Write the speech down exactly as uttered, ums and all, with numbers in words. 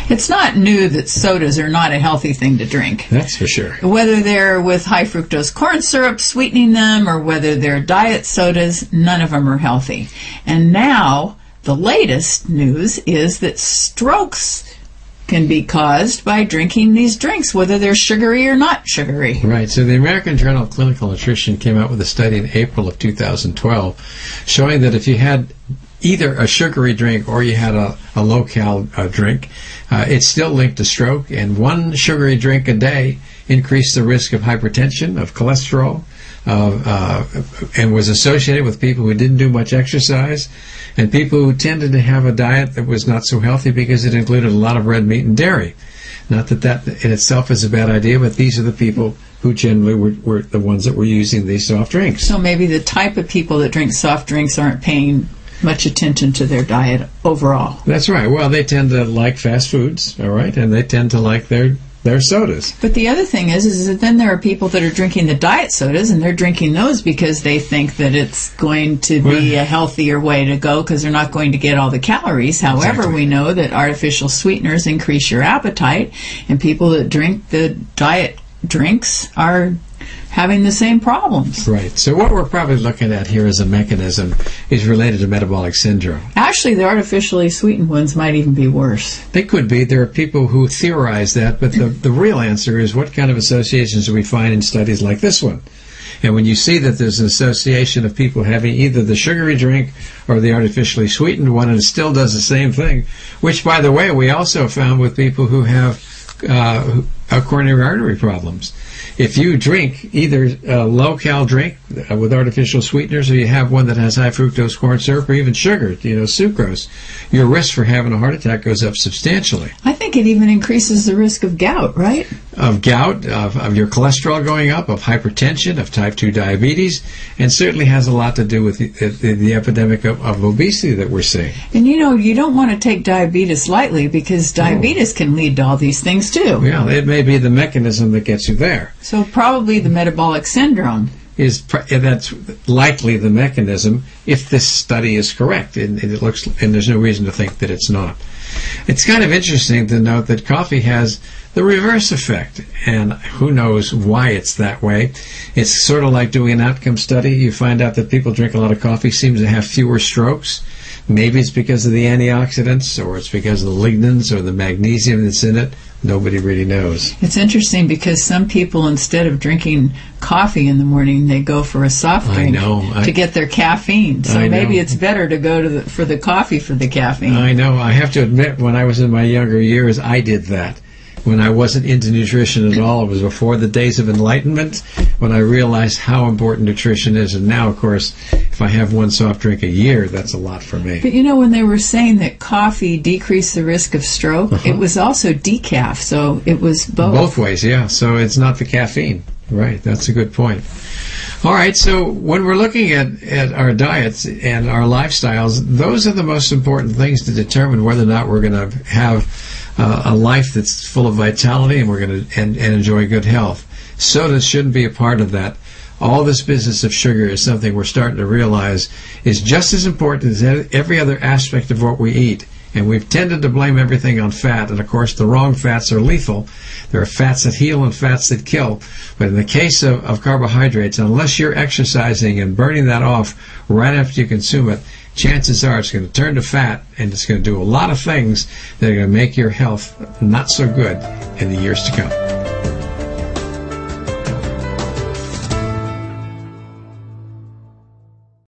It's not new that sodas are not a healthy thing to drink. That's for sure. Whether they're with high fructose corn syrup sweetening them or whether they're diet sodas, none of them are healthy. And now, the latest news is that strokes can be caused by drinking these drinks, whether they're sugary or not sugary. Right. So the American Journal of Clinical Nutrition came out with a study in April of two thousand twelve showing that if you had either a sugary drink or you had a, a low-cal uh, drink, uh, it's still linked to stroke, and one sugary drink a day increased the risk of hypertension, of cholesterol, uh, uh, and was associated with people who didn't do much exercise and people who tended to have a diet that was not so healthy because it included a lot of red meat and dairy. Not that that in itself is a bad idea, but these are the people who generally were, were the ones that were using these soft drinks. So maybe the type of people that drink soft drinks aren't paying much attention to their diet overall. That's right. Well, they tend to like fast foods, all right, and they tend to like their their sodas. But the other thing is, is that then there are people that are drinking the diet sodas, and they're drinking those because they think that it's going to be a healthier way to go because they're not going to get all the calories. However, Exactly. we know that artificial sweeteners increase your appetite, and people that drink the diet drinks are having the same problems. Right. So what we're probably looking at here as a mechanism is related to metabolic syndrome. Actually, the artificially sweetened ones might even be worse. They could be. There are people who theorize that, but the, the real answer is what kind of associations do we find in studies like this one? And when you see that there's an association of people having either the sugary drink or the artificially sweetened one, and it still does the same thing, which, by the way, we also found with people who have uh, coronary artery problems. If you drink either a low-cal drink with artificial sweeteners or you have one that has high fructose corn syrup or even sugar, you know, sucrose, your risk for having a heart attack goes up substantially. I think it even increases the risk of gout, right? Of gout, of, of your cholesterol going up, of hypertension, of type two diabetes, and certainly has a lot to do with the, the, the epidemic of, of obesity that we're seeing. And you know, you don't want to take diabetes lightly because diabetes can lead to all these things too. Yeah, it may be the mechanism that gets you there. So probably the metabolic syndrome. Is that's likely the mechanism if this study is correct, and it looks, and there's no reason to think that it's not. It's kind of interesting to note that coffee has the reverse effect, and who knows why it's that way. It's sort of like doing an outcome study. You find out that people drink a lot of coffee seem to have fewer strokes. Maybe it's because of the antioxidants, or it's because of the lignans or the magnesium that's in it. Nobody really knows. It's interesting because some people, instead of drinking coffee in the morning, they go for a soft drink I know. I, to get their caffeine. So I maybe know. it's better to go to the, for the coffee for the caffeine. I know. I have to admit, when I was in my younger years, I did that. When I wasn't into nutrition at all, it was before the days of enlightenment, when I realized how important nutrition is. And now, of course, if I have one soft drink a year, that's a lot for me. But you know, when they were saying that coffee decreased the risk of stroke, Uh-huh. it was also decaf, so it was both. Both ways, yeah. So it's not the caffeine. Right, that's a good point. All right, so when we're looking at, at our diets and our lifestyles, those are the most important things to determine whether or not we're going to have uh, a life that's full of vitality and we're going to and, and enjoy good health. Sodas shouldn't be a part of that. All this business of sugar is something we're starting to realize is just as important as every other aspect of what we eat. And we've tended to blame everything on fat, and of course the wrong fats are lethal. There are fats that heal and fats that kill. But in the case of, of carbohydrates, unless you're exercising and burning that off right after you consume it, chances are it's going to turn to fat, and it's going to do a lot of things that are going to make your health not so good in the years to come.